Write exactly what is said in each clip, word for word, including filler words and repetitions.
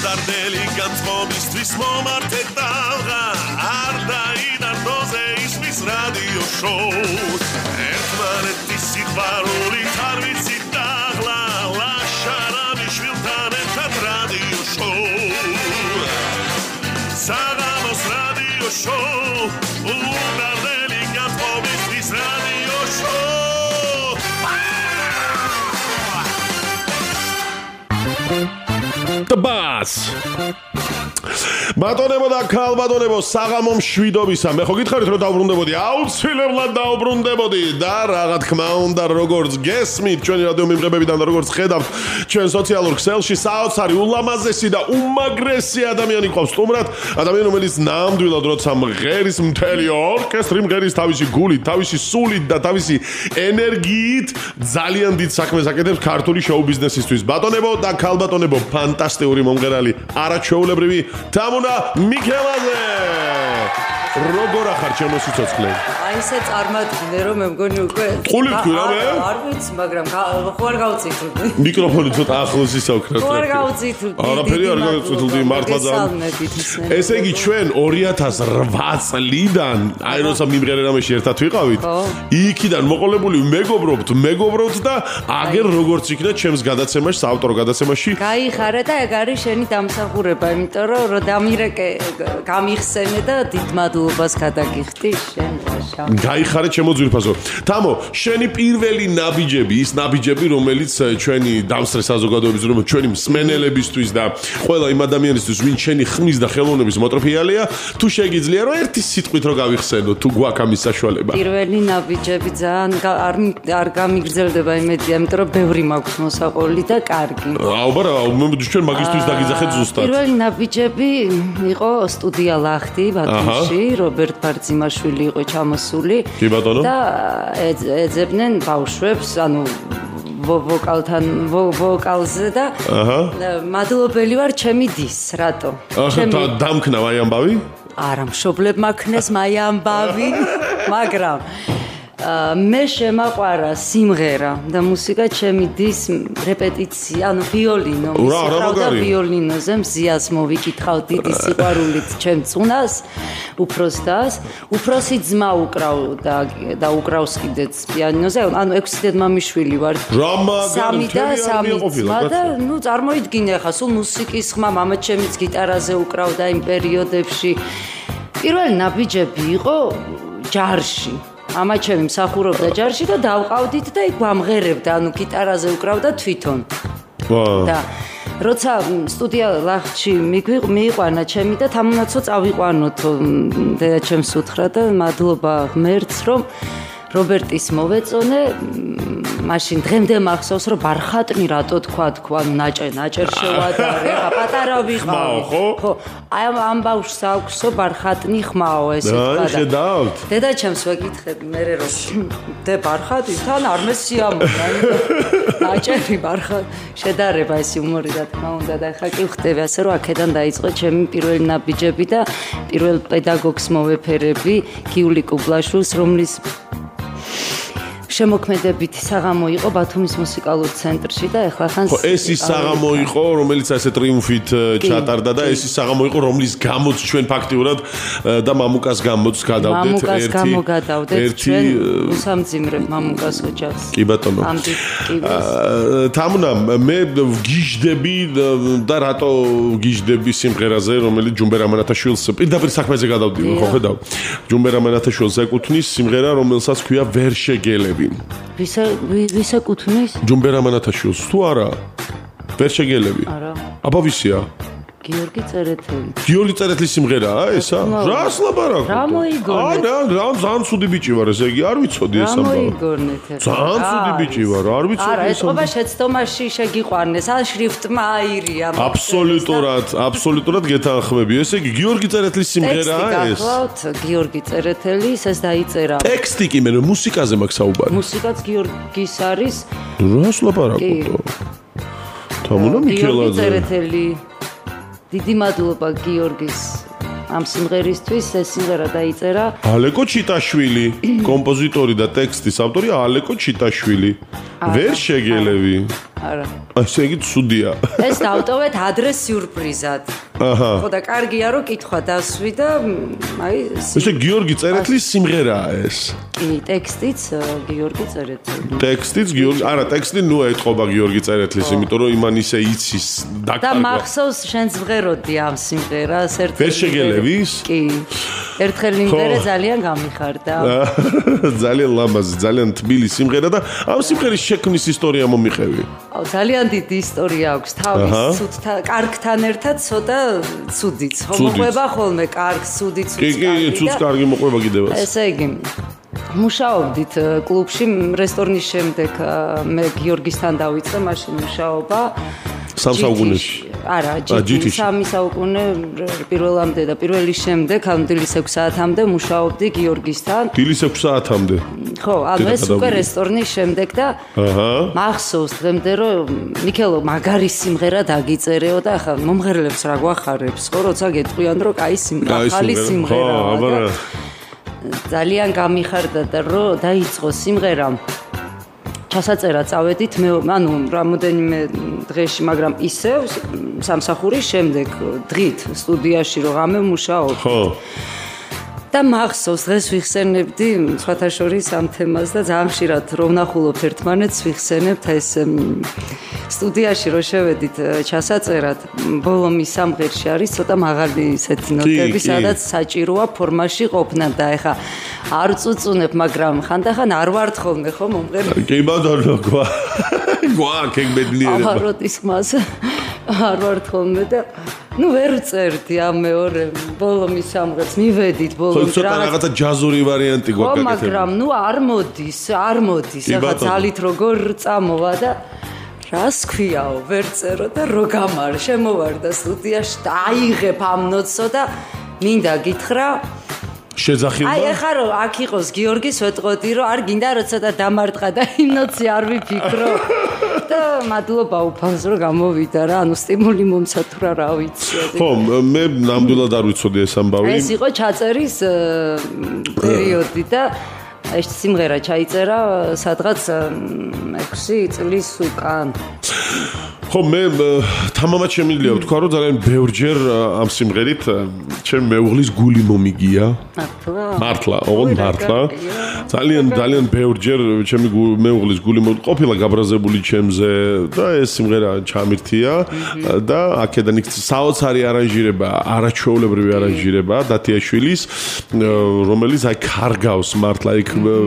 უნდარდელი განწყობისთვის მომართე ტალღა არ დაინარდოზე ისმის რადიო შოუ ერთმანეთის სიყვარულით არ ვიცით დაღლა ლაშარამი შვილთან ერთად რადიო შოუ საღამოს რადიო შოუ უნდარდელი განწყობისთვის რადიო შოუ The Bass ბატონებო და ქალბატონებო საღამო მშვიდობისა მე ხო გითხარით რომ დავბრუნდებოდი აუცილებლად დავბრუნდებოდი და რაღა თქმა უნდა როგორც გესმით ჩვენი რადიო მიმღებებიდან და როგორც ხედავთ ჩვენ სოციალურ ქსელში საოცარი ულამაზესი და უმაგრესი ადამიანი ყავს სტუმრად ადამიანი რომელიც ნამდვილად როცა მღერის მთელი ორკესტრი მღერის თავისი გულით თავისი სულით და თავისი ენერგიით ძალიან დიდ საქმეს აკეთებს ქართული შოუ ბიზნესისთვის ბატონებო და ქალბატონებო ფანტასტიკური მომღერალი არაჩვეულებრივი თამუნა მიქელაძე როგორ ახარ ჩემო სიცოცხლე აი ესე წარმატებდი რომ მე მგონი უკვე ყულით თქვი რა მე არ ვიცი მაგრამ ხო არ გავწითლდი მიკროფონი ცოტა ახლოს ისავქრათ ხო არ გავწითლდი არაფერი არ გავწითლდი მართლა ძალიან ესე იგი ჩვენ ორი ათას რვა წლიდან აი როცა მიმღერე რამეში ერთად ვიყავით იქიდან მოყოლებული მეგობრობთ მეგობრობთ და აგერ როგორც იქნა ჩემს გადაცემაში საავტორო გადაცემაში გაიხარე და ეგ არის შენი დამსახურება იმიტომ რომ რო დამირეკე გამიხსენე და დიდ მადლობას გადაგიხდი შენ გაიხარე ჩემო ძვირფასო თამო შენი პირველი ნაბიჯები ის ნაბიჯები რომელიც ჩვენი დამსწრე საზოგადოების რომ ჩვენი მსმენელებისთვის და ყველა იმ ადამიანისთვის ვინ შენი ხმის და ხელოვნების მოტრფიალია თუ შეგიძლია რომ ერთი სიტყვით რო გავიხსენო თუ გვაქვს ამის საშუალება პირველი ნაბიჯები ძალიან არ არ გამიგრძელდება იმედია იმიტომ რომ ბევრი მაქვს მოსაყოლი და კარგი აუბარა მე ჩვენ მაგისტრის დაგიძახეთ ზუსტად პირველი ნაბიჯები იყო სტუდია ლახტი ბათუმში რობერტ ბარძიმაშვილი იყო ჩამოსული კი ბატონო და ეძებდნენ ბავშვებს ანუ ვოკალთან ვოკალზე და მადლობელი ვარ ჩემი დის რატო ჩემი დამქნა აი ამბავი არა მშობლებმა ქნეს მაი ამბავი მაგრამ მე შემაყვარა სიმღერა და მუსიკა ჩემი დის რეპეტიცია, ანუ ვიოლინო, და ვიოლინოზე მზიას მოვიკითხავ დიდი სიყვარულით ჩემ წუნას, უფროს დას, უფროსი ძმა უკრავ და და უკრავს კიდეც პიანინოზე, ანუ ექვსი დედმამიშვილი ვარ. სამი და სამი ძმა და ნუ წარმოიდგინე ხა სულ მუსიკის ხმა მამა ჩემიც გიტარაზე უკრავდა იმ პერიოდებში. პირველი ნაბიჯები იყო ჯარში. Mama ჩემი მსახურობდა ჯარში და დავყავდით და იქ ვამღერებდა, ანუ გიტარაზე უკრავდა თვითონ. და როცა სტუდია ლახტში მიიყვანა ჩემი და თამუნაცო წავიყვანოთ და ჩემს უთხრა და მადლობა ღმერთს რომ რობერტის მოვეწონე მაშინ დღემდე მახსოვს რომ ბარხატნი რატო თქვა თქვა ნაჭერ ნაჭერ შევადარე ხა პატარა ვიყავ ხო აი ამ ბავშვს აქვსო ბარხატნი ხმაო ესე თქვა და შედავთ დედა ჩემს ვეკითხები მე რომ დე ბარხატი თან არ მესიამონა ნაჭერი ბარხატ შედარება ეს იუმორი რა თქმა უნდა და ხა კი ხდები ასე რომ აქედან დაიწყო ჩემი პირველი ნაბიჯები და პირველ პედაგოგს მოვეფერები გიული კუბლაშვილს რომლის შემოქმედებით საღამო იყო ბათუმის მუსიკალურ ცენტრში და ეხლა ხან ეს ის საღამო იყო რომელიც ასე ტრიუმფით ჩატარდა და ეს ის საღამო იყო რომლის გამოც ჩვენ ფაქტიურად და მამუკას გამოც გადავდეთ ერთი მამუკას გამოგადავდეთ ჩვენ უსამძიმრე მამუკას ოჯახს კი ბატონო თამუნა მე გიჟდები და რატო გიჟდები სიმღერაზე რომელიც ჯუმბერ ამანათაშვილს პირდაპირ საქმეზე გადავდი ხო ხედავ ჯუმბერ ამანათაშვილს ეკუთვნის სიმღერა რომელსაც ქვია ვერ შეგელები ვისა ვისა კუთვნის? ჯუმბერ ამანათაშვილს თუ არა? ვერ შეგელები? არა. აბა ვისია? გიორგი წერეთელი. გიორგი წერეთლის სიმღერაა ესა? რას ლაპარაკობ? რა მოიგონეთ? არა, რა ძალიან ცუდი ბიჭი ვარ, ესე იგი არ ვიცოდი ეს ამბავი. რა მოიგონეთ? ძალიან ცუდი ბიჭი ვარ, არ ვიცოდი ეს. არა, ეს ყობა შეცდომაში შეგიყვანეს, ან შრიფტმა აირია. აბსოლუტურად, აბსოლუტურად გეთანხმები. ესე იგი გიორგი წერეთლის სიმღერაა ეს. გახლავთ გიორგი წერეთელის ეს დაიწერა. ტექსტი კი მე მუსიკაზე მაქვს საუბარი. მუსიკაც გიორგის არის. რას ლაპარაკობ? თამუნა მიქელაძე. გიორგი წერეთელი დიდი მადლობა გიორგის ამ სიმღერისთვის ეს სიმღერა დაიწერა ალეკო ჩიტაშვილი კომპოზიტორი და ტექსტის ავტორი ალეკო ჩიტაშვილი ვერ შეგელევი. არა. ასე იგი ცუდია. ეს დავტოვეთ ადრე სიურპრიზად. აჰა. ხო და კარგია რომ კითხვა დასვი და აი ესე გიორგი წერეთლის სიმღერაა ეს. კი, ტექსტიც გიორგი წერეთელი. ტექსტიც გიორგი, არა, ტექსტი ნუ ეთყობა გიორგი წერეთლის, იმიტომ რომ იმან ისე იცის დაკარგვა. და მახსოვს შენს ვღეროდი ამ სიმღერას ერთ ვერ შეგელევის? კი. ერთხელ იმდერე ძალიან გამიხარდა. ძალიან ლამაზი, ძალიან თბილი სიმღერა და ამ სიმღერის შექმნის ისტორია მომიყევი. აუ ძალიან დიდი ისტორია აქვს თავის ცუდთან, კარგთან ერთად ცოტა ცუდიც. მოყვება ხოლმე კარგ, ცუდიც, ცუდს. კი, კი, ცუდს კარგი მოყვება კიდევაც. ესე იგი მუშაობდით კლუბში რესტორნის შემდეგ მე გიორგისთან დავიწყე მაშინ მუშაობა სამ საუკუნეში. არა, ჯითი სამი საუკუნე პირველამდე და პირველი შემდეგ ამ დილის ექვსი საათამდე მუშაობდი გიორგისთან. დილის ექვსი საათამდე. ხო, ანუ ეს უკვე რესტორნის შემდეგ და აჰა. მახსოვს დღემდე რომ მიქელო მაგარი სიმღერა დაგიწერეო და ახლა მომღერლებს რა გვახარებს, ხო, როცა გეტყვიან რომ კაი სიმღერა, ახალი სიმღერაა და ძალიან გამიხარდა და რომ დაიწყო სიმღერა ჩასაწერა წავედით მე ანუ რამოდენიმე დღეში მაგრამ ისევ სამსახურის შემდეგ დღით სტუდიაში რო ღამე მუშაობ ხო და მახსოვს დღეს ვიხსენებდი სხვათა შორის ამ თემას და ძალიან ხშირად რომ ვნახულობთ ერთმანეთს ვიხსენებთ ეს სტუდიაში რო შევედით ჩასაწერად ბოლო მის სამღერში არის ცოტა მაღალი ისეთი ნოტები სადაც საჭიროა ფორმაში ყოფნა და ეხა არ წუწუნებ მაგრამ ხანდახან არ ვართ ხოლმე ხო მომღერლები კი ბატონო გვა გვა კეგბედნიერება აბაროტის მას არ ვართ ხოლმე და ну ვერ წერდი ამ მეორე ბოლო მის სამღერს მივედით ბოლო ხო ცოტა რაღაცა ჯაზური ვარიანტი გვაკეთებ ხო მაგრამ ну არ მოდის არ მოდის ეხა ძალით როგორ წამოვა და რას ქვიაო ვერ წერო და რო გამარ შემოვარდა სტუდიაში და აიღებ ამ ნოტსო და მინდა გითხრა შეძახილდა აი ეხა რომ აქ იყოს გიორგის ვეტყოდი რომ არ გინდა რომ ცოტა დამარტყა და იმ ნოტსი არ ვიფიქრო და მადლობა უფალს რომ გამოვიდა რა ანუ სტიმული მომცა თუ რა რა ვიცი ხო მე ნამდვილად არ ვიცოდი ეს ამბავი ეს იყო ჩაწერის პერიოდი და ეს სიმღერა ჩაიწერა სადღაც ექვსი წლის უკან ხო მე თამამად შემიძლია ვთქვა რომ ძალიან ბევრჯერ ამ სიმღერით ჩემ მეუღლის გული მომიგია მართლა მართლა ოღონდ მართლა ძალიან ძალიან ბევრჯერ ჩემი მეუღლის გული ყოფილა გაბრაზებული ჩემზე და ეს სიმღერა ჩამირთია და აქედან იქ საოცარი არანჟირება არაჩვეულებრივი არანჟირება დათიაშვილის რომელიც აი კარგავს მართლა იქ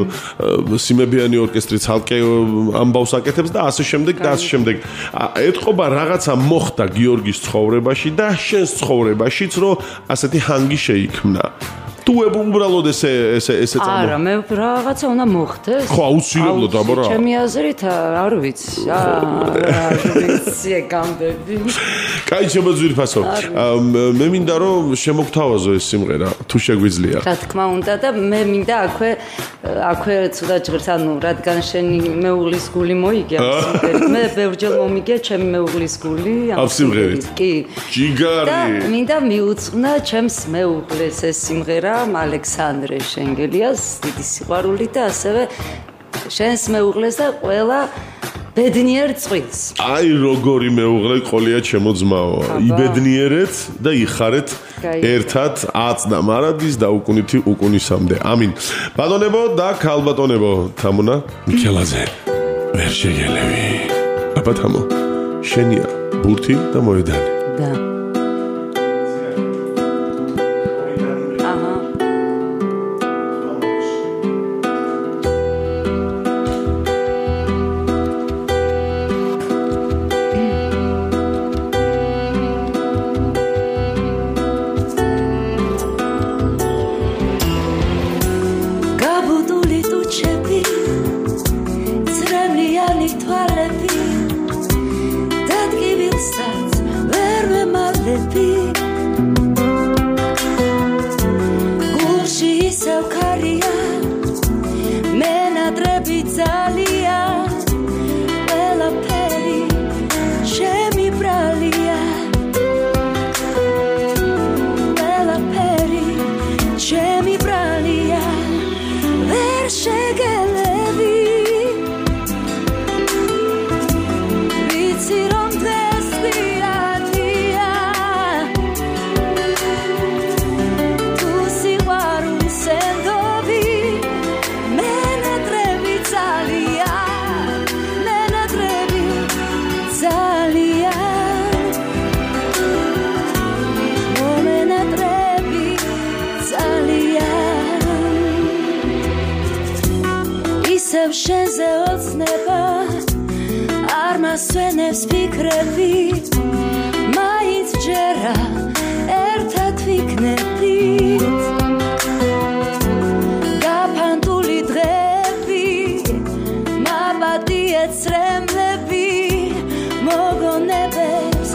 სიმებიანი ორკესტრი ცალკე ამბავს აკეთებს და ასე შემდეგ და ასე შემდეგ ეთყობა რაღაცა მოხდა გიორგის ცხოვრებაში და შენს ცხოვრებაშიც რომ ასეთი ჰანგი შეიქმნა თუ უბრალოდ ესე ესე ესე წამო არა მე რაღაცა უნდა მოხდეს ხო აუცილებლად აბა რა ჩემი აზრით არ ვიცი არ ვიცი გამბები კაი შემოძვირფასო მე მინდა რომ შემოგთავაზო ეს სიმღერა თუ შეგვიძლია რა თქმა უნდა და მე მინდა აქვე აქვე ცუდა ჭირს ანუ რადგან შენი მეუღლის გული მოიგია სიმღერით მე ბევრჯერ მომიგია ჩემი მეუღლის გული ამ სიმღერით კი ჯიგარი და მინდა მიუძღვნა ჩემს მეუღლეს ეს სიმღერა ალექსანდრე შენგელიას დიდი სიყვარული და ასევე შენს მეუღლეს და ყველა ბედნიერ წყვილს. აი როგორი მეუღლე ყოლია ჩემო ძმაო. იბედნიერეთ და იხარეთ ერთად აწდა მარადის და უკუნითი უკუნისამდე. ამინ. ბატონებო და ქალბატონებო, თამუნა მიქელაძე. ვერ შეგელევი. აბა თამო. შენია ბურთი და მოედანი. და თვალები დადგივილსაც ვერ ვემალ შენზე ოცნება არ მასვენებს ფიქრები მაინც ჯერა ერთად ვიქნებით გაფანტული დღეები მაბადია ცრემლები მოგონებებს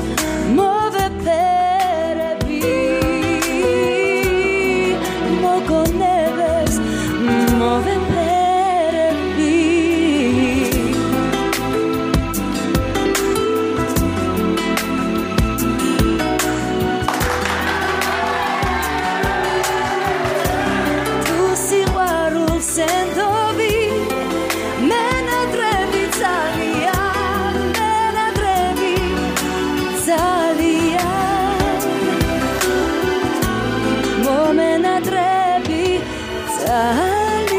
მოვეფერები მოგონებებს მოვეფერები თუ სიყვარულს ენდობი მენადრები ძალიან მენადრები ძალიან მომენადრები ძალიან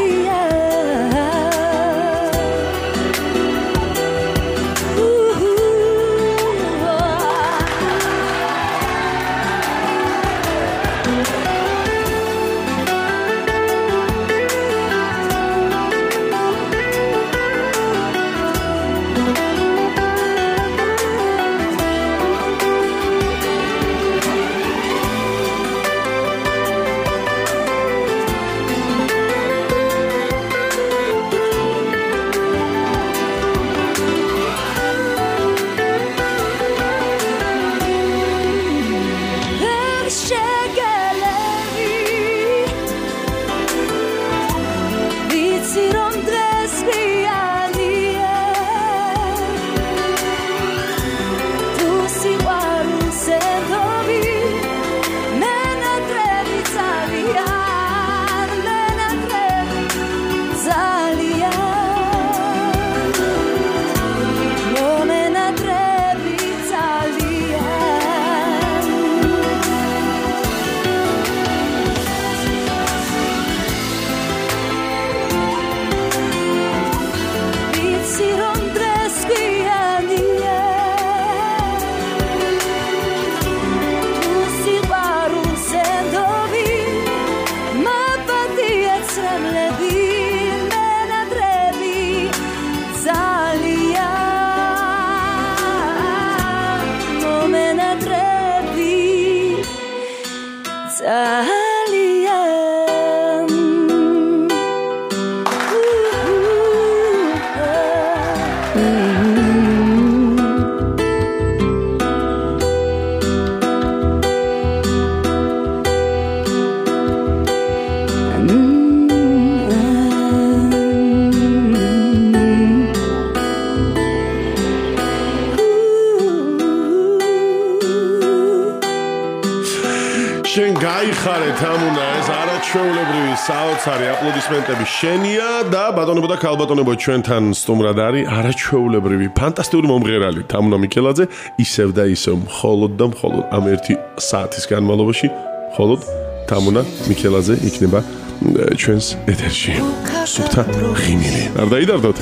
შენ გაიხარე თამუნა ეს არაჩვეულებრივი საოცარი აპლოდისმენტები შენია და ბატონებო და ქალბატონებო ჩვენთან სტუმრად არის არაჩვეულებრივი ფანტასტიკური მომღერალი თამუნა მიქელაძე ისევ და ისევ მხოლოდ და მხოლოდ ამ ერთი საათის განმავლობაში მხოლოდ თამუნა მიქელაძე იქნება ჩვენს ეთერში სუფთა ღიმილი არ დაიდარდოთ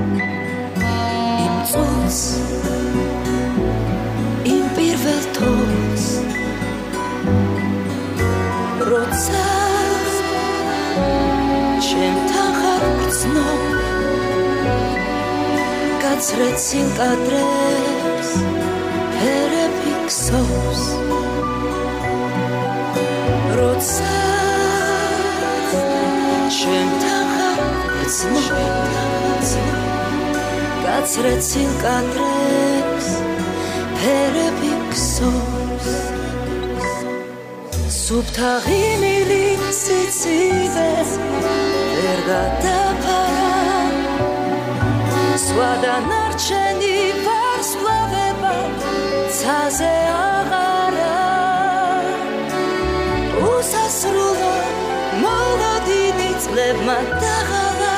იმ წუთს იმ პირველ თოვლს როცა ჩემთან ხარ გრძნობ გაცრეცილ კადრებს ფერები ქსოვს როცა ჩემთან ხარ გრძნობ გაცრეცილ კადრებს ფერები ქსოვს სუფთა ღიმილი სიცივე ვერ გადაფარა სვადანარჩენი ვარსკვლავება ცაზე აღარა უსასრულო მოლოდინი წლებმა დაღარა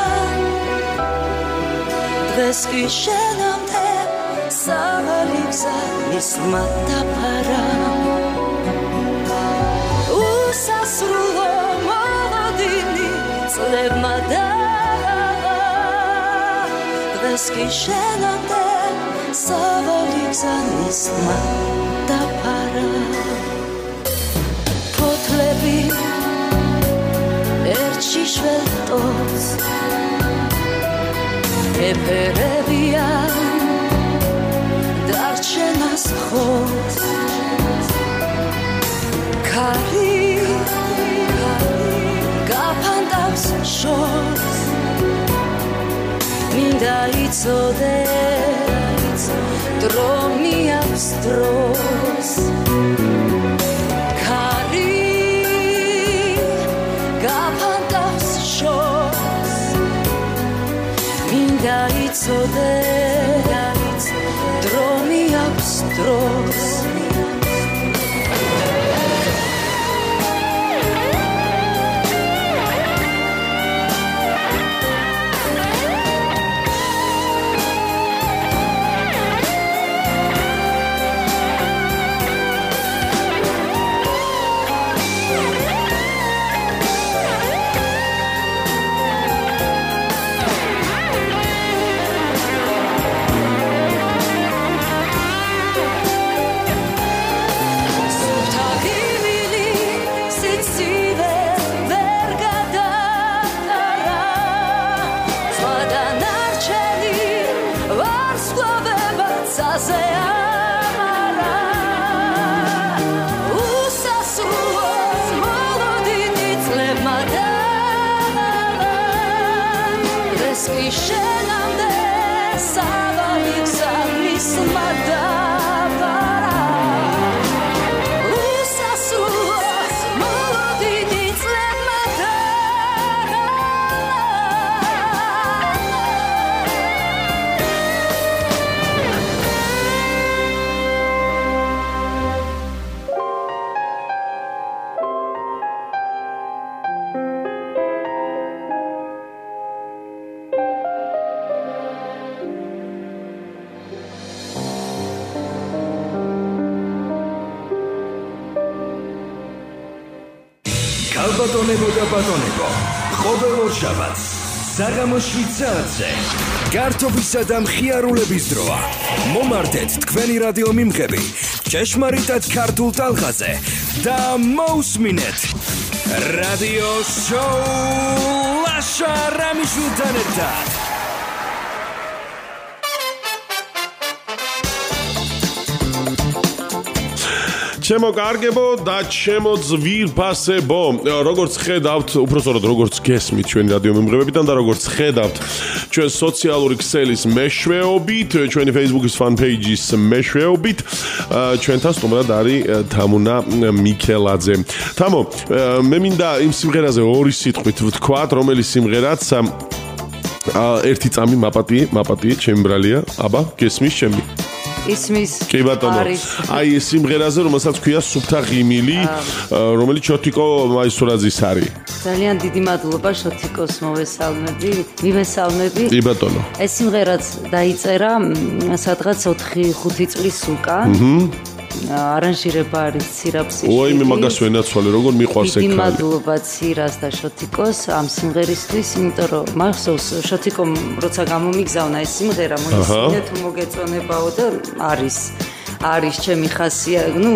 დღეს კი შენამდე სავალი გზა მისმა დაფარა უსასრულო მოლოდინი წლებმა დაღარა დღეს კი შენამდე სავალი გზა მისმა დაფარა ფოთლები ერთში შველტოს ეფერებია დარჩენას მხოლოდ ქარი გაფანტავს შორს მინდა იცოდე დრო მიაქვს დროს ქარი გაფანტავს შორს მინდა იცოდე დრო მიაქვს დროს ბატონებო და ბატონებო, ყოველ შაბათს საღამოს შვიდ საათზე გართობისა და მხიარულების დროა. მომართეთ თქვენი რადიო მიმღები ჭეშმარიტად ქართულ ტალღაზე და მოусმინეთ რადიო შოუ ლაშა რამიშვილთან ერთად. ჩემო კარგებო და ჩემო ძვირფასებო, როგორც ხედავთ, უпростоროდ როგორც გესმით ჩვენი რადიო მიმღებებიდან და როგორც ხედავთ ჩვენ სოციალური ქსელის მეშვეობით, ჩვენი Facebook-ის fan page-ის მეშვეობით, ჩვენთან სტუმრად არის თამუნა მიქელაძე. თამო, მე მინდა იმ სიმღერაზე ორი სიტყვით ვთქვათ, რომელიც სიმღერაც ერთი წამი მაპატი, მაპატი, ჩემი ბრალია, აბა, გესმის ჩემი? ისმის კი ბატონო აი ეს სიმღერაზე რომელსაც ქვია სუფთა ღიმილი რომელიც შოთიკო მაისურაძის არის ძალიან დიდი მადლობა შოთიკოს მოვესალმები მივესალმები კი ბატონო ეს სიმღერაც დაიწერა სადღაც ოთხი ხუთი წლის უკან არანჟირება არის ცირაფსიში ой მე მაგას ვენაცვალე როგორ მიყვარს ეგ დიდი მადლობა ცირას და შოთიკოს ამ სიმღერისთვის იმიტომ რომ მახსოვს შოთიკომ როცა გამომიგზავნა ეს სიმღერა მოისმინე თუ მოგეწონებაო და არის არის ჩემი ხასია ნუ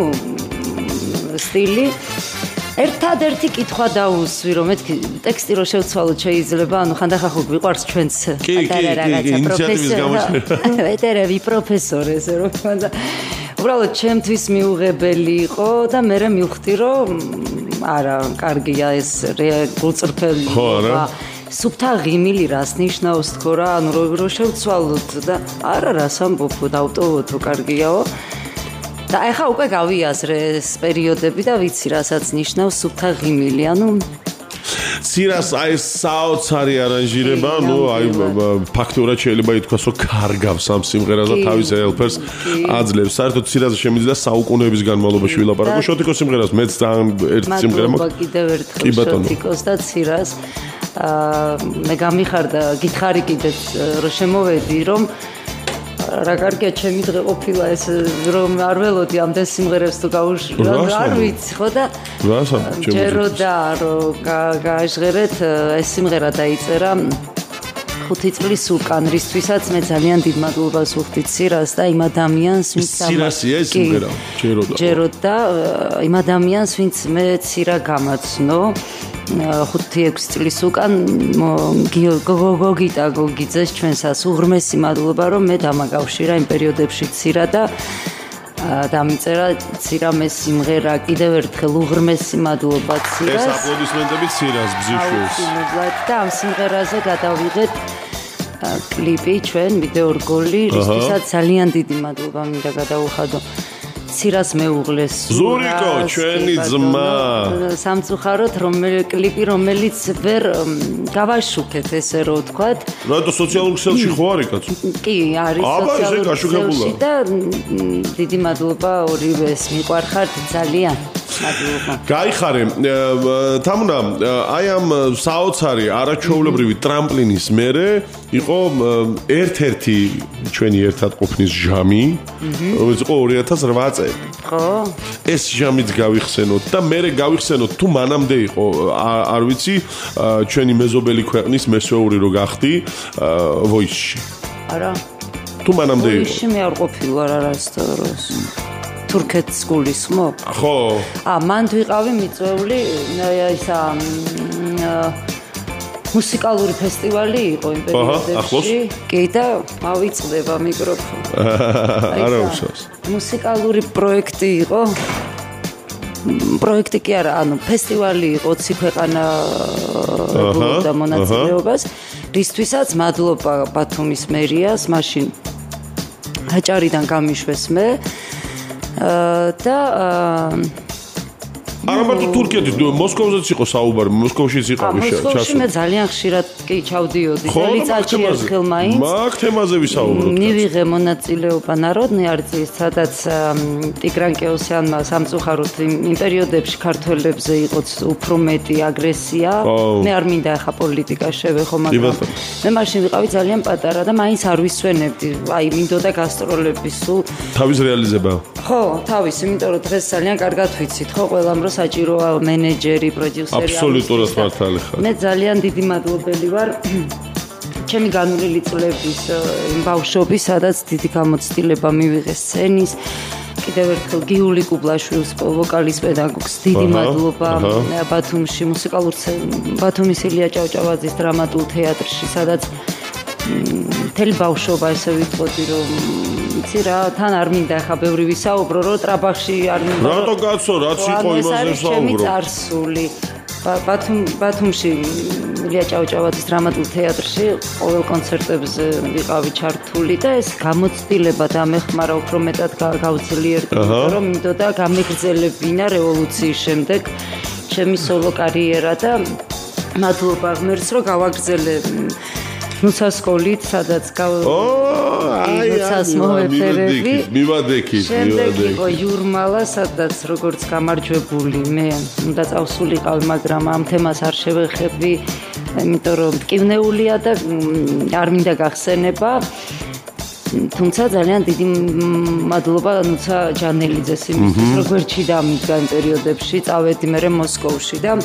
სტილი ერთადერთი კითხვა დაუსვი რომ მეთქი ტექსტი რო შევცვალოთ შეიძლება ანუ ხანდახან ხო გვიყვარს ჩვენც პატარა რაღაცა პროფესორი ვეტერები პროფესორი ესე რომ ხანდა უბრალოდ ჩემთვის მიუღებელი იყო და მე მივხვდი რომ არა კარგია ეს გულწრფელი სუფთა ღიმილი რას ნიშნავს თქო რა ანუ რო შევცვალოთ და არა რას ამბობ დავტოვოთ კარგიაო და ახლა უკვე გავიაზრე ეს პერიოდები და ვიცი რასაც ნიშნავს სუფთა ღიმილი ანუ ცირას აი საოცარი არანჟირება, ნუ აი ფაქტურად შეიძლება ითქვას, რომ კარგავს ამ სიმღერას და თავის ელფერს აძლევს. საერთოდ ცირაზე შემიძლია საუკუნეების განმავლობაში ვილაპარაკო შოთიკოს სიმღერას, მეც ძალიან ერთ სიმღერა მაქვს. მადლობა კიდევ ერთხელ შოთიკოს და ცირას. მე გამიხარდა გითხარი კიდეც რომ შემოვედი რომ რა კარგია ჩემი დღე ყოფილა ეს რომ არ ველოდი ამდენ სიმღერებს თუ გავუშვი არ ვიცი ხო და ჯეროდა რომ გააჟღერეთ ეს სიმღერა დაიწერა ხუთი წლის უკან რისთვისაც მე ძალიან დიდ მადლობას ვუხდი ცირას და იმ ადამიანს ვინც ცირასია ეს სიმღერა ჯეროდა ჯეროდა იმ ადამიანს ვინც მე ცირა გამაცნო ხუთი ექვსი წლის უკან გოგიტა გოგიძეს ჩვენსას უღრმესი მადლობა რომ მე დამაკავშირა იმ პერიოდებში ცირა და დამიწერა ცირამე სიმღერა კიდევ ერთხელ უღრმესი მადლობა ცირას ეს აპლოდისმენტები ცირას ბზიშვენს და ამ სიმღერაზე გადავიღეთ კლიპი ჩვენ ვიდეო რგოლი რისთვისაც ძალიან დიდი მადლობა მინდა გადაუხადო ცირას მეუღლეს ზურიკო ჩვენი ძმა სამწუხაროდ რომელი კლიპი რომელიც ვერ გავაშუქეთ ესე რო ვთქვათ რატო სოციალურ ქსელში ხო არის კაცო კი არის სოციალურ ქსელში და დიდი მადლობა ორივეს მიყვარხართ ძალიან გაიხარე თამუნა აი ამ საოცარი არაჩვეულებრივი ტრამპლინის მერე იყო ერთ-ერთი ჩვენი ერთად ყოფნის ჟამი რომელიც იყო ორი ათას ოთხ წელი ხო ეს ჟამიც გავიხსენოთ და მერე გავიხსენოთ თუ მანამდე იყო არ ვიცი ჩვენი მეზობელი ქვეყნის მესვეული რო გახდი ვოისში არა თუ მანამდე იყო ვოისში მე არ ყოფილვარ არასდროს თურქეთს გულისხმობ? ხო. ა მანდ ვიყავი მიწვეული ისა მუსიკალური ფესტივალი იყო იმ პერიოდებში. კი და მავიწყდება მიკროფონი. არა უშავს. მუსიკალური პროექტი იყო. პროექტი კი არა, ანუ ფესტივალი იყო ოცი ქვეყანა და მონაწილეობას. რისთვისაც მადლობა ბათუმის მერიას, მაშინ აჭარიდან გამიშვეს მე. და არა მარტო თურქეთი, მოსკოვზეც იყო საუბარი, მოსკოვშიც იყავი ჩასული. მოსკოვში მე ძალიან ხშირად კი ჩავდიოდი, წელიწადში ერთხელ მაინც. მაგ თემაზე ვისაუბროთ. მივიღე მონაწილეობა ნაროდნი არტის, სადაც ტიგრან კეოსიანმა სამწუხაროდ იმ პერიოდებში ქართველებზე იყო უფრო მეტი აგრესია. მე არ მინდა ახლა პოლიტიკა შევეხო, მაგრამ მე მაშინ ვიყავი ძალიან პატარა და მაინც არ ვისვენებდი. აი, მინდოდა გასტროლები სულ. თავის რეალიზება. ხო, თავის, იმიტომ რომ დღეს ძალიან კარგად ვიცით, ხო, ყველამ რო საჭიროა მენეჯერი, პროდიუსერი. აბსოლუტურად მართალი ხარ. მე ძალიან დიდი მადლობელი ვარ ჩემი განვლილი წლების იმ ბავშვობის, სადაც დიდი გამოცდილება მივიღე სცენის. კიდევ ერთხელ გიული კუბლაშვილს, ვოკალის პედაგოგს, დიდი მადლობა ბათუმში მუსიკალურ ბათუმის ილია ჭავჭავაძის დრამატულ თეატრში, სადაც მთელი ბავშვობა ესე ვიტყოდი რომ იცი რა, თან არ მინდა ხა ბევრი ვისაუბრო, რომ ტრაბახში არ მინდა. რატო კაცო, რაც იყო იმაზე ვსაუბრო. ჩემი წარსული. ბათუმ ბათუმში ილია ჭავჭავაძის დრამატულ თეატრში ყოველ კონცერტებზე ვიყავი ჩართული და ეს გამოცდილება დამეხმარა უფრო მეტად გავძლიერდი, რომ მინდოდა გამეგრძელებინა რევოლუციის შემდეგ ჩემი სოლო კარიერა და მადლობა ღმერთს რომ გავაგრძელე ნუცასკოლით, სადაც გავ აი ნუცას მოვეფერები. მივადექი, მივადექი. იყო იურმალა, სადაც როგორც გამარჯვებული მე უნდა წავსულიყავი, მაგრამ ამ თემას არ შევეხები, იმიტომ რომ მტკივნეულია და არ მინდა გახსენება. თუმცა ძალიან დიდი მადლობა ნუცა ჯანელიძეს იმისთვის, რომ გვერდში დამიდგა იმ პერიოდებში, წავედი მე მოსკოვში და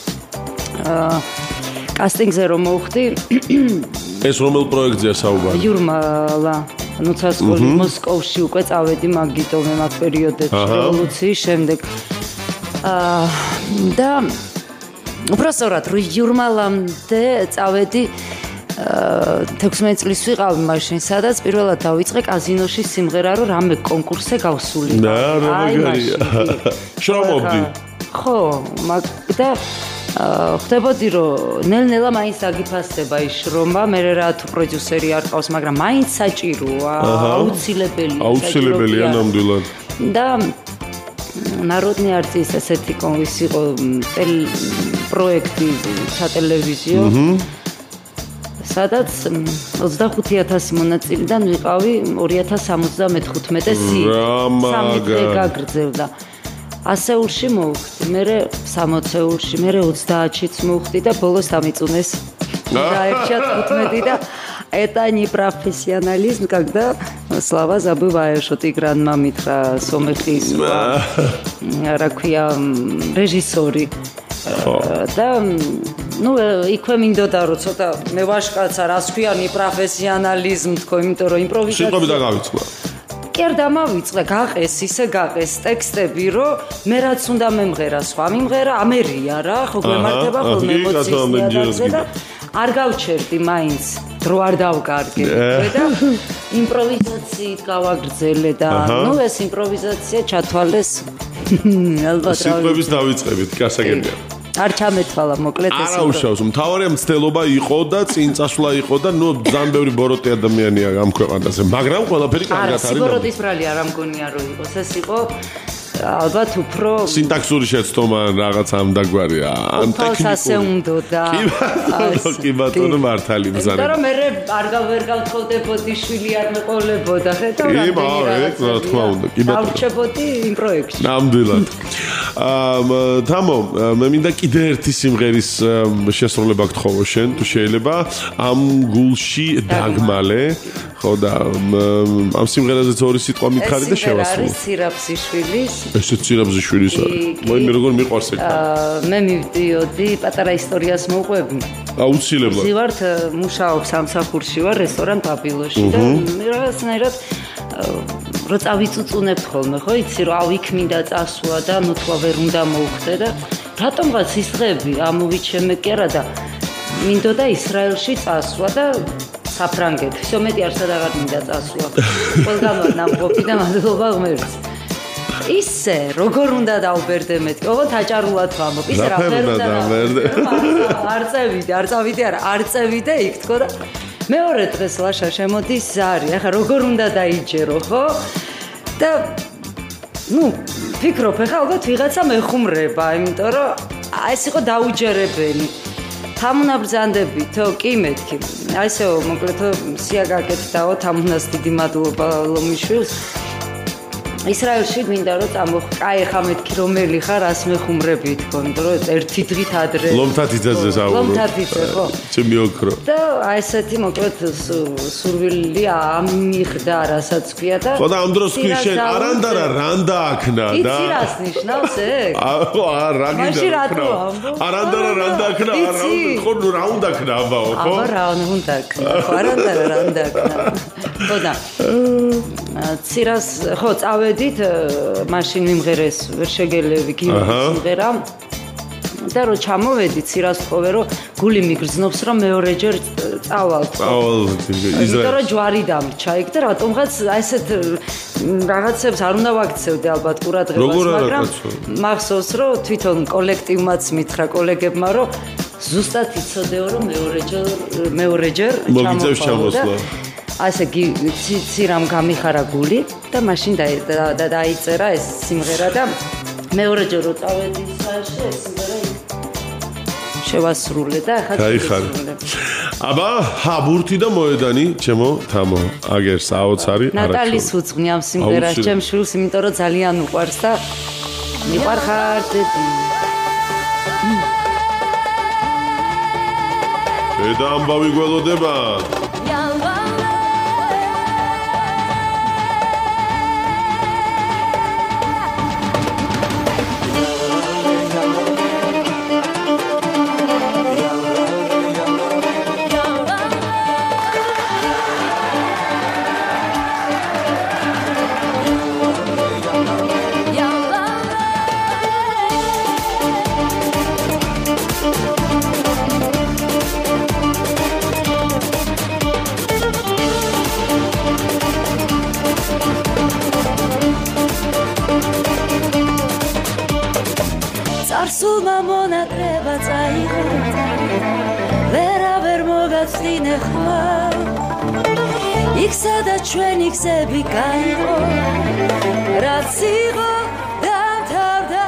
კასტინგზე რომ მოვხდი ეს რომელ პროექტზეა საუბარი? იურმალა, ნუცასკოლი მოსკოვში უკვე წავედი მაგიტო მე მაგ პერიოდებში რევოლუციის შემდეგ. აა და უბრალოდ რო იურმალამდე წავედი თექვსმეტ წლის ვიყავი მაშინ, სადაც პირველად დავიწყე კაზინოში სიმღერა, რომ რამე კონკურსზე გავსული. აი მაგარია. შრომობდი. ხო, მაგ და ხდებოდი რომ ნელ-ნელა მაინც აგიფასება ის შრომა, მე რა თუ პროდიუსერი არ ყავს, მაგრამ მაინც საჭიროა, აუცილებელია. აუცილებელია ნამდვილად. და ნაროდნი არტის ესეთი კონკურს იყო პროექტი სატელევიზიო. სადაც ოცდახუთი ათასი მონაწილიდან ვიყავი ორი ათას სამოცდამეხუთმეტე სი. სამი დღე გაგრძელდა. ასეულში მოვხდი, მერე სამოცეულში, მერე ოცდაათშიც მოვხდი და ბოლოს დამიწუნეს. დაერჩა თხუთმეტი და это не профессионализм, когда слова забываешь, что Тигранმა მითხრა სომეხის რა ქვია რეჟისორი. და ну იქვე მინდოდა რომ ცოტა მე ვაშკაცა რას ქვია ნი პროფესიონალიზმ თქო, იმიტომ რომ იმპროვიზაცია. სიტყვები დაგავიწყდა. კი არ დამავიწყდა, გაყეს, ისე გაყეს ტექსტები, რომ მე რაც უნდა მემღერა, სხვა მიმღერა, ამერია რა, ხო გვემართება ხოლმე ემოციები და არ გავჩერდი მაინც, დრო არ დავკარგე და იმპროვიზაციით გავაგრძელე და ნუ ეს იმპროვიზაცია ჩათვალეს ალბათ რა. სიტყვების დავიწყებით, გასაგებია. არ ჩამეთვალა მოკლედ ეს. არა უშავს, მთავარია მცდელობა იყო და წინ წასვლა იყო და ნუ ძალიან ბევრი ბოროტი ადამიანია ამ ქვეყანაზე, მაგრამ ყველაფერი კარგად არის. არა, ბოროტის ბრალი არ ამგონია რომ იყოს, ეს იყო ალბათ უფრო სინტაქსური შეცდომა რაღაც ამ დაგვარია, ან ტექნიკური. ასე უნდოდა. კი ბატონო მართალი მზარე. იმიტომ რომ მე არ გავერ გავთხოვდებოდი, შვილი არ მეყოლებოდა, ხედავ რა. კი, მაგრამ რა თქმა უნდა, კი ბატონო. დავრჩებოდი იმ პროექტში. ნამდვილად. აა თამო, მე მინდა კიდე ერთი სიმღერის შესრულება გთხოვო შენ, თუ შეიძლება ამ გულში დაგმალე, ხო და ამ სიმღერაზეც ორი სიტყვა მითხარი და შევასრულო. ეს სირაფსიშვილის ესეც სირაფსიშვილის არის. მოიმე როგორ მიყვარს ეგ? აა მე მივდიოდი პატარა ისტორიას მოყვები. აუცილებლად. ზივართ მუშაობს სამსახურში ვარ რესტორან ბაბილოში და რაღაცნაირად რო წავიწუწუნებთ ხოლმე, ხო იცი რომ ავიქ მინდა წასვლა და ნუ თქვა ვერ უნდა მოვხდე და რატომღაც ის დღები ამოვიჩემე კი არა და მინდოდა ისრაელში წასვლა და საფრანგეთში. всё მეტი არ სადაღარ მინდა წასვლა. ყველგან ვარ ნამყოფი და მადლობა ღმერთს. ისე როგორ უნდა დავბერდე მეთქი, ოღონდ აჭარულად ვამბობ. ისე რა ვერ უნდა დავბერდე. არ წევიდე, არ წავიდე, არა, არ წევიდე იქ თქო და მეორე დღეს ლაშა შემოდის ზარი. ახლა როგორ უნდა დაიჯერო, ხო? და ნუ ფიქრობ, ახლა ალბათ ვიღაცა მეხუმრება, იმიტომ რომ ეს იყო დაუჯერებელი. თამუნაბრძანდებით, კი მეთქი. აი ესეო, მოკლედ სია გაკეთდაო, თამუნას დიდი მადლობა ლომიშვილს. ისრაელში მინდა რომ წამოხ, კაი ხა მეთქი რომელი ხარ, ას მეხუმრები თქო, იმიტომ რომ ერთი დღით ადრე ლომთათიძეზე საუბრო. ლომთათიძე, ხო? ჩემი ოქრო. და აი ესეთი მოკლედ სურვილი ამიხდა, რასაც ქვია და ხო და ამ დროს კი შენ არანდარა რან დააქნა და იცი რას ნიშნავს ეგ? აჰო, რა გინდა ქნა. არანდარა რან დააქნა, არა ხო რა უნდა ქნა ამბაო, ხო? აბა რა უნდა ქნა, ხო არანდარა რან დააქნა. ხო და ცირას ხო წავედით მაშინ მიმღერეს ვერ შეგელევი სიმღერა და რო ჩამოვედი ცირას თხოვე რომ გული მიგრძნობს რომ მეორეჯერ წავალთ. წავალთ ისრაელში. იმიტომ რომ ჯვარი დამრჩა იქ და რატომღაც ესეთ რაღაცებს არ უნდა ვაქცევდე ალბათ ყურადღებას, მაგრამ მახსოვს რომ თვითონ კოლექტივმაც მითხრა კოლეგებმა რომ ზუსტად იცოდეო რომ მეორეჯერ მეორეჯერ ჩამოსვლა. ასე ცირამ გამიხარა გული და მაშინ დაიწერა ეს სიმღერა და მეორეჯერ რო წავედი სახლში ეს სიმღერა შევასრულე და ახლა გაიხარა. აბა ჰაბურთი და მოედანი ჩემო თამო აგერს აოცარი არა. ნატალის უძღვნი ამ სიმღერას ჩემ შვილს, იმიტომ რომ ძალიან უყვარს და მიყვარხარ დედი. დედა ამბავი გველოდება. სულმა მონატრება წაიღო ვერავერ მოგაცდინე ხმა იქ სადაც ჩვენი გზები გაიღო რაც იყო დამთავრდა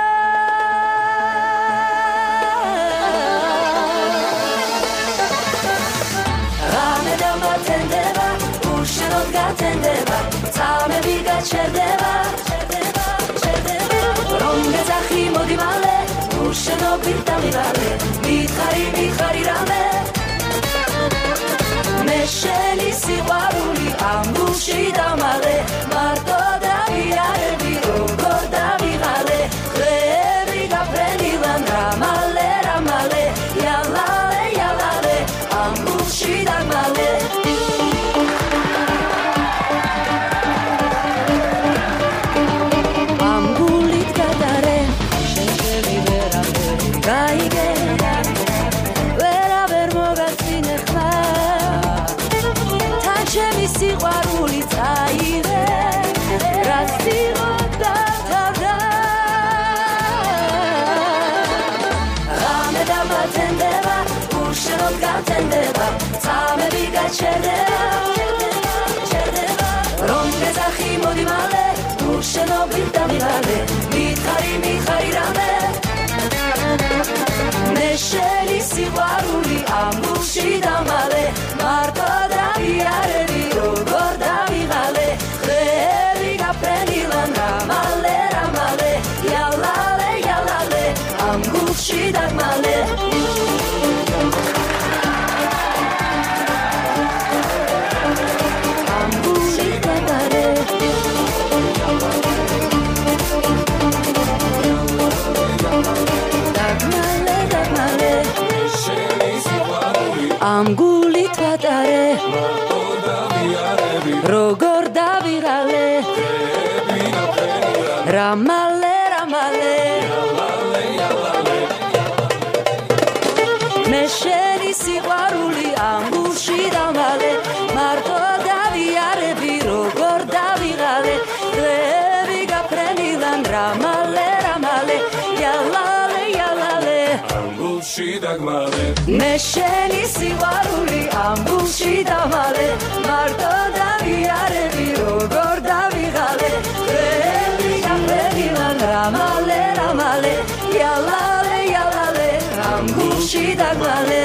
რამე დამატენდება უშენოდ გათენდება წამები გაჩერდება რომ გეძახი მოდი მალე უშენობით დავიღალე მითხარი მიხარი რამე მე შენი სიყვარული ამ გულში დამალე მარტო დავიარები როგორ დავიღალე ხლები გაფრენილან რამალე რამალე იალალე იალალე ამ გულში დამალე ეძახი მოდი მალე თუ შენობით დამიღალე მითხარი მიხარი რამე მე შენი სიყვარული ამ გულში დამალე მარტო დავიარები როგორ დავიღალე ხეები გაფრენილან რამალე რამალე იალალე იალალე ამ გულში დამალე ამ გულით ვატარე როგორ დავიღალე რამალე რამალე მე შენი სიყვარული ამ გულში დამალე მარტო დავიარები როგორ დავიღალე დღეები გაფრენილან რამალე რამალე იალალე იალალე ამ გულში დაგმალე მე შენი სიყვარული ამ გულში დამალე მარტო დავიარები როგორ დავიღალე დღეები გაფრენილან რამალე რამალე იალალე იალალე ამ გულში დაგმალე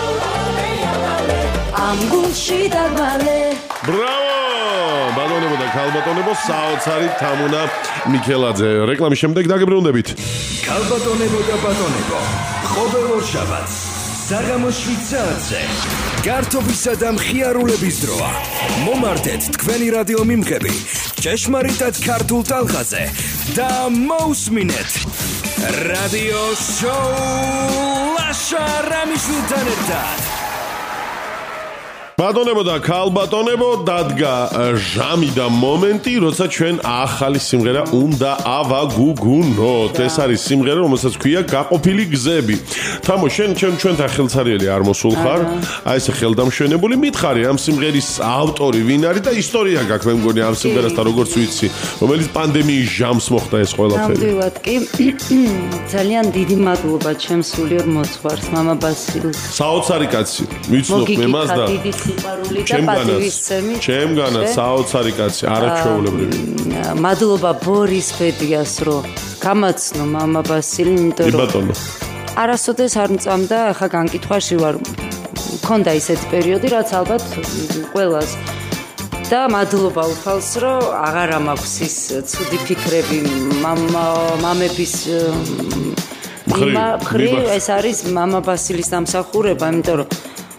ამ გულში დაგმალე ბრავო ბატონებო და ქალბატონებო საოცარი თამუნა მიქელაძე რეკლამის შემდეგ დაგებრუნდებით ქალბატონებო და ბატონებო ყოველ ორშაბათს საღამოს შვიდ საათზე გართობისა და მხიარულების დროა მომართეთ თქვენი რადიო მიმღები ჭეშმარიტად ქართულ ტალღაზე და მოусმინეთ რადიო შოუ ლაშა რამიშვილთან ერთად ბატონებო და ქალბატონებო დადგა ჟამი და მომენტი როცა ჩვენ ახალი სიმღერა უნდა ავაგუგუნოთ ეს არის სიმღერა რომელსაც ქვია გაყოფილი გზები თამო შენ ჩვენ ჩვენთან ხელცარიელი არ მოსულ ხარ აი ეს ხელდამშვენებული მითხარი ამ სიმღერის ავტორი ვინ არის და ისტორია გაქვს მე მგონი ამ სიმღერასთან როგორც ვიცი რომელიც პანდემიის ჟამს მოხდა ეს ყველაფერი ნამდვილად კი ძალიან დიდი მადლობა ჩემს სულიერ მოძღვარს მამა ბასილს საოცარი კაცი ვიცნობ მე მას და სიყვარული და პატივისცემი ჩემგანაც საოცარი კაცი არაჩვეულებრივი მადლობა ბორის ბედიას რომ გამაცნო მამა ბასილი იმიტომ რომ არასოდეს არ მწამდა ახლა განკითხვაში ვარ მქონდა ისეთი პერიოდი რაც ალბათ ყველას და მადლობა უფალს რომ აღარა მაქვს ის ცუდი ფიქრები მამა მამების მხრივ ეს არის მამა ბასილის დამსახურება იმიტომ რომ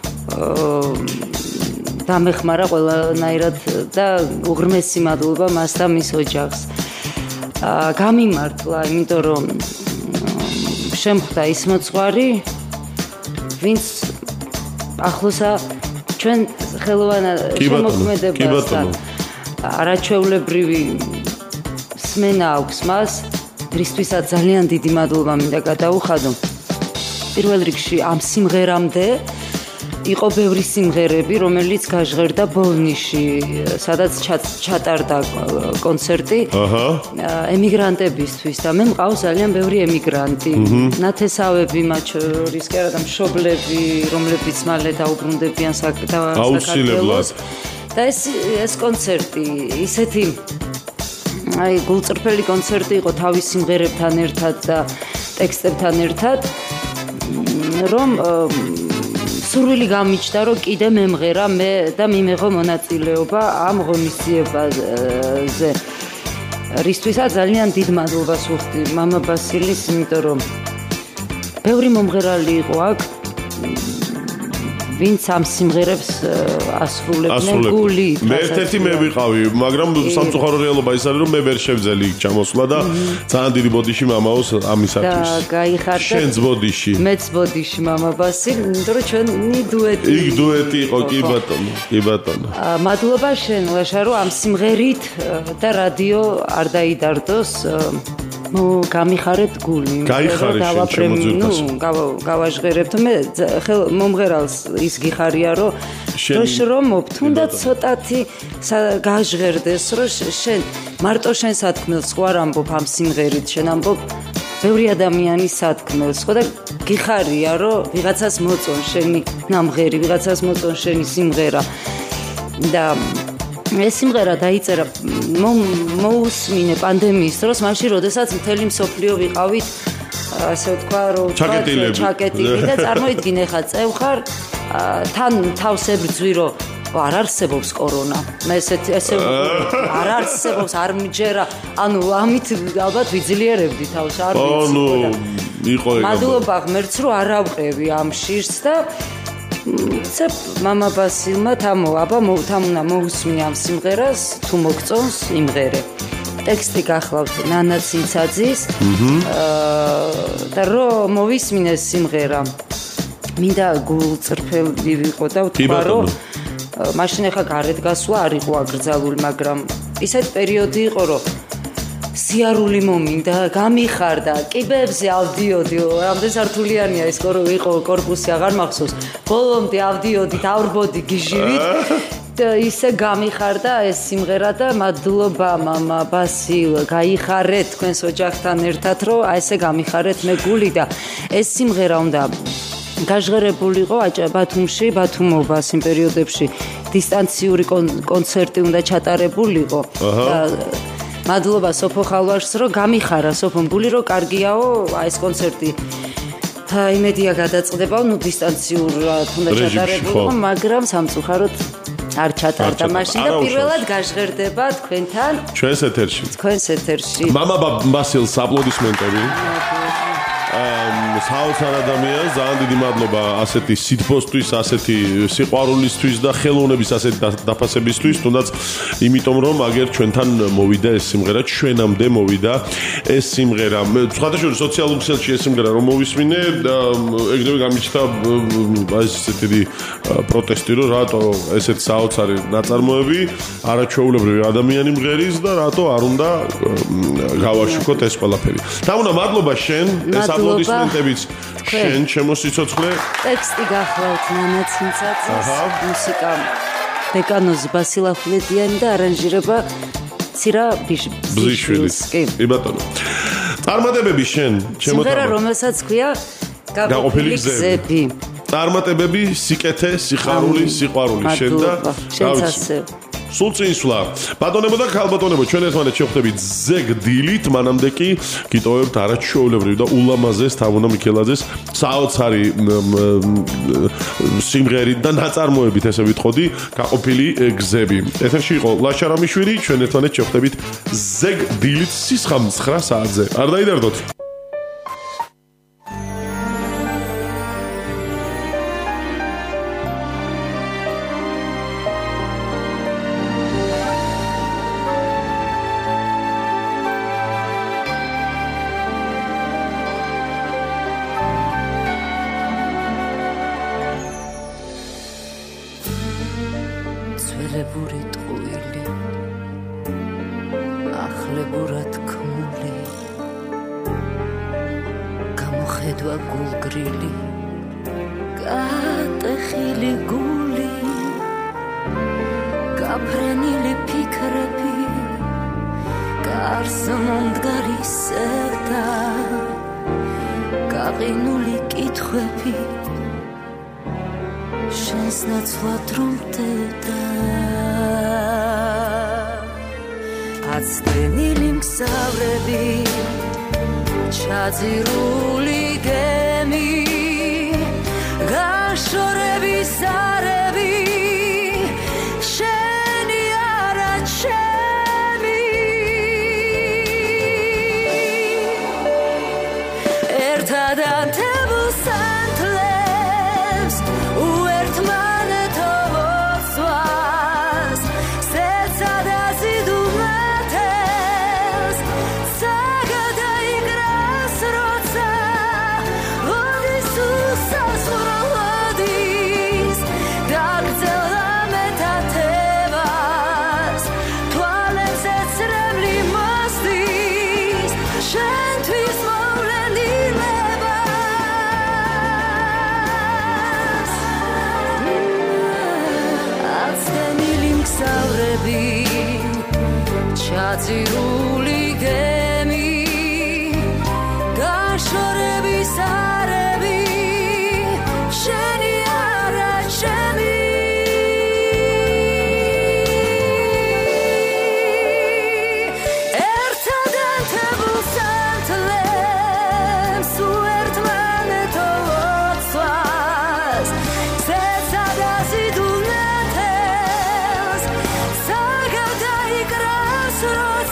დამეხმარა ყველანაირად და უღრმესი მადლობა მას და მის ოჯახს. გამიმართლა, იმიტომ რომ შემხვდა ის მოძღვარი, ვინც ახლოსა ჩვენ ხელოვანა შემოქმედებასთან არაჩვეულებრივი სმენა აქვს მას, რისთვისაც ძალიან დიდი მადლობა მინდა გადაუხადო. პირველ რიგში ამ სიმღერამდე იყო ბევრი სიმღერები, რომელიც გაჟღერდა ბოლნიში, სადაც ჩატარდა კონცერტი ემიგრანტებისთვის და მე მყავს ძალიან ბევრი ემიგრანტი. ნათესავები მათ შორის, კი არა და მშობლები, რომლებიც მალე დაუბრუნდებიან საქართველოს. და ეს ეს კონცერტი ისეთი აი გულწრფელი კონცერტი იყო თავის სიმღერებთან ერთად და ტექსტებთან ერთად, რომ სურვილი გამიჩნდა, რომ კიდე მემღერა მე და მიმეღო მონაწილეობა ამ ღონისძიებაზე. რისთვისაც ძალიან დიდ მადლობას ვუხდი მამა ბასილის, იმიტომ რომ ბევრი მომღერალი იყო აქ, ვინც ამ სიმღერებს ასრულებდნენ გულით. მე ერთ-ერთი მე ვიყავი, მაგრამ სამწუხარო რეალობა ის არის, რომ მე ვერ შევძელი იქ ჩამოსვლა და ძალიან დიდი ბოდიში მამაოს ამისათვის. და გაიხარდა. შენც ბოდიში. მეც ბოდიში მამა ბასილი, იმიტომ რომ ჩვენი დუეტი. იქ დუეტი იყო, კი ბატონო, კი ბატონო. მადლობა შენ, ლაშა, რომ ამ სიმღერით და რადიო არ დაიდარდოს. გამიხარეთ გული. გაიხარე შენ შემოძვირთას. ნუ გავაჟღერებთ მე მომღერალს ის გიხარია რომ რომ თუნდაც ცოტათი გაჟღერდეს რომ შენ მარტო შენ სათქმელს ხო არ ამბობ ამ სიმღერით შენ ამბობ ბევრი ადამიანის სათქმელს ხო და გიხარია რომ ვიღაცას მოწონ შენი ნამღერი ვიღაცას მოწონ შენი სიმღერა და ეს სიმღერა დაიწერა მოусმინე პანდემიის დროს, მაშინ როდესაც მთელი მსოფლიო ვიყავით ასე ვთქვა, რომ ჩაკეტილი და წარმოიდგინე ხა წევ ხარ თან თავს ებრძვი რომ არ არსებობს კორონა. მე ესეთ ესე არ არსებობს, არ მიჯერა. ანუ ამით ალბათ ვიძლიერებდი თავს, არ ვიცი. ანუ იყო ეგ. მადლობა ღმერთს რომ არ ავყევი ამ შირს და ცე მამა ბასილმა თამო აბა თამუნა მოусმინე ამ სიმღერას თუ მოგწონს იმღერე. ტექსტი გახლავთ ნანა ცინცაძის. აა და რომ მოვისმინეს სიმღერა. მინდა გულწრფელი ვიყო და ვთქვა რომ მაშინ ახლა გარეთ გასვლა არ იყო აკრძალული, მაგრამ ისეთ პერიოდი იყო, რომ სიარული მომინდა, გამიხარდა, კიბებზე ავდიოდი, რამდენი სართულიანია ეს იყო კორპუსი, აღარ მახსოვს. ბოლომდე ავდიოდი, დავრბოდი გიჟივით და ისე გამიხარდა ეს სიმღერა და მადლობა მამა ბასილ, გაიხარეთ თქვენს ოჯახთან ერთად, რომ აი ესე გამიხარეთ მე გული და ეს სიმღერა უნდა გაჟღერებულიყო ბათუმში, ბათუმობას იმ პერიოდებში დისტანციური კონცერტი უნდა ჩატარებულიყო და მადლობა სოფო ხალვაშს რომ გამიხარა სოფომ გული რომ კარგიაო აი ეს კონცერტი იმედია გადაწყდება, ნუ დისტანციურად უნდა ჩატარებულიყო, მაგრამ სამწუხაროდ არ ჩატარდა მაშინ და პირველად გაჟღერდება თქვენთან ჩვენს ეთერში. თქვენს ეთერში. მამა ბასილს აპლოდისმენტები. საოცარ ადამიანს ძალიან დიდი მადლობა ასეთი სიტბოსთვის, ასეთი სიყვარულისთვის და ხელოვნების ასეთი დაფასებისთვის, თუნდაც იმიტომ რომ აგერ ჩვენთან მოვიდა ეს სიმღერა, ჩვენამდე მოვიდა ეს სიმღერა. სხვადასხვა სოციალურ ქსელში ეს სიმღერა რომ მოვისმინე, ეგრევე გამიჩნდა ასეთი დიდი პროტესტი, რომ რატო ესეთი საოცარი ნაწარმოები არაჩვეულებრივი ადამიანი მღერის და რატო არ უნდა გავაშუქოთ ეს ყველაფერი. თამუნა, მადლობა შენ, ეს აპლოდისმენტებიც შენ ჩემო სიცოცხლე. ტექსტი გახლავთ ნანა ცინცაძის, მუსიკა დეკანოზი ბასილ ახვლედიანი და არანჟირება ცირა ბზიშვილის. კი ბატონო. წარმატებები შენ, ჩემო თამა. სიმღერა რომელსაც ქვია გაყოფილი გზები. წარმატებები, სიკეთე, სიხარული, სიყვარული შენ და შენც სულ წინსვლა. ბატონებო და ქალბატონებო, ჩვენ ერთმანეთს შევხვდებით ზეგ დილით, მანამდე კი გიტოვებთ არაჩვეულებრივ და ულამაზეს თამუნა მიქელაძეს საოცარი სიმღერით და ნაწარმოებით, ესე ვიტყოდი, გაყოფილი გზები. ეთერში იყო ლაშა რამიშვილი, ჩვენ ერთმანეთს შევხვდებით ზეგ დილით სისხამ ცხრა საათზე. არ დაიდარდოთ.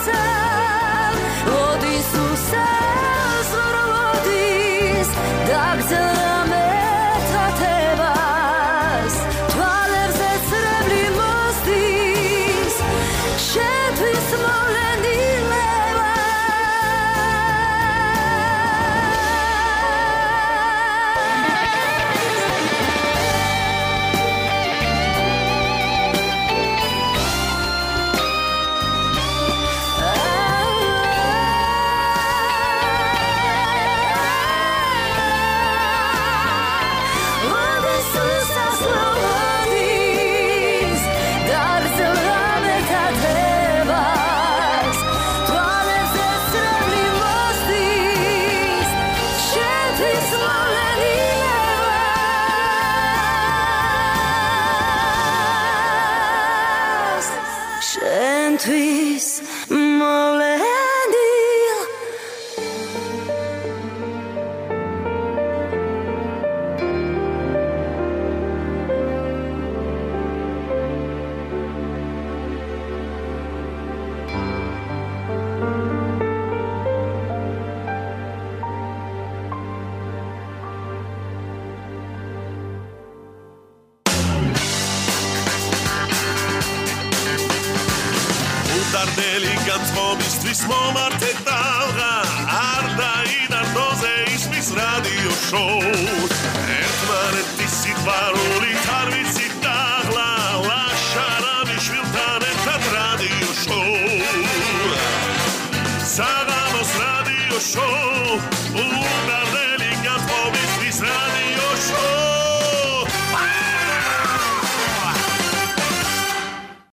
უსელ ოდის უსელს როდის დაგზელდა მეთათებას თვალებზე წრებლი მოსდის შეთვის მოვლენილება შენთვის მოვლენილ დარდელი განწყობისთვის მომართე ტალღა არ დაიდარდოზე ისმის რადიო შოუ ერთმანეთის სიყვარულით არ ვიცით დაღლა ლაშარამი შვილთან ერთად რადიო შოუ საღამოს რადიო შოუ